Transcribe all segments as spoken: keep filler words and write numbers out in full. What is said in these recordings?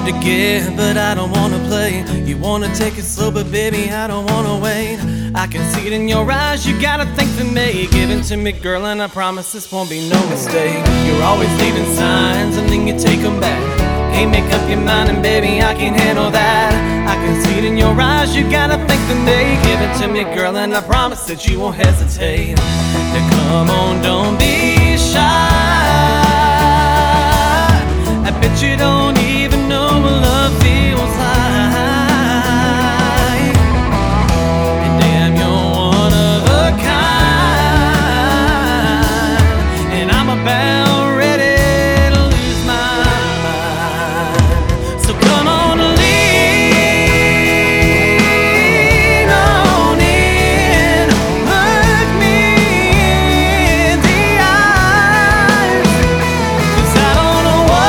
hard to get, but I don't wanna play. You wanna take it slow, but baby, I don't wanna wait. I can see it in your eyes, you got a thing for me. Give it to me, girl, and I promise this won't be no mistake. You're always leaving signs, and then you take them back. Can't make up your mind, and baby, I can't handle that. I can see it in your eyes, you got a thing for me. Give it to me, girl, and I promise that you won't hesitate. Now come on, don't be shy. I bet you don't even know what love feels like. And damn, you're one of a kind, and I'm about ready to lose my mind. So come on, lean on in, look me in the eyes, 'cause I don't know what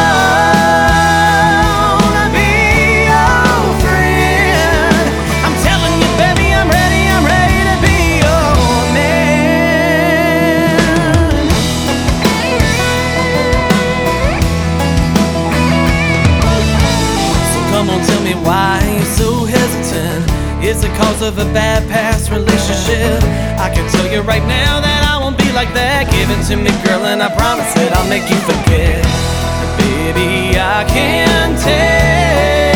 why you're so hesitant. Is it cause of a bad past relationship? I can tell you right now that I won't be like that. Give it to me, girl, and I promise that I'll make you forget. Baby, I can tell